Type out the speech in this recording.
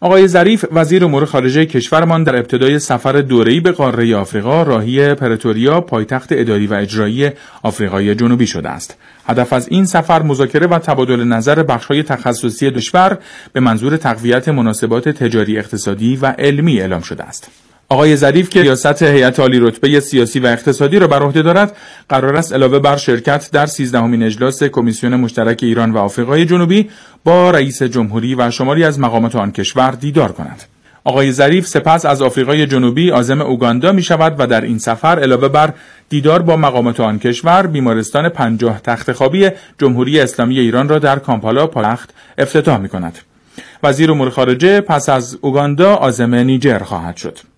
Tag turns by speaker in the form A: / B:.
A: آقای ظریف وزیر امور خارجه کشورمان در ابتدای سفر دوره‌ای به قاره آفریقا راهی پرتوریا پایتخت اداری و اجرایی آفریقای جنوبی شده است. هدف از این سفر مذاکره و تبادل نظر بخش‌های تخصصی کشور به منظور تقویت مناسبات تجاری، اقتصادی و علمی اعلام شده است. آقای ظریف که ریاست هیئت عالی رتبه سیاسی و اقتصادی را بر عهده دارد، قرار است علاوه بر شرکت در 13مین اجلاس کمیسیون مشترک ایران و آفریقای جنوبی با رئیس جمهوری و شماری از مقامات آن کشور دیدار کند. آقای ظریف سپس از آفریقای جنوبی عازم اوگاندا می شود و در این سفر علاوه بر دیدار با مقامات آن کشور، بیمارستان 50 تخت خوابی جمهوری اسلامی ایران را در کامپالا پایتخت افتتاح می کند. وزیر امور خارجه پس از اوگاندا عازم نیجر خواهد شد.